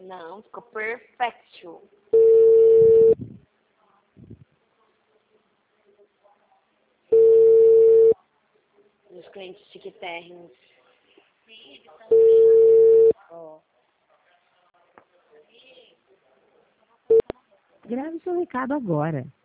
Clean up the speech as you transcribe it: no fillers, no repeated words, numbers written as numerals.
Não, ficou perfeito. Os clientes chiquitérrimos. Oh. Grave seu recado agora.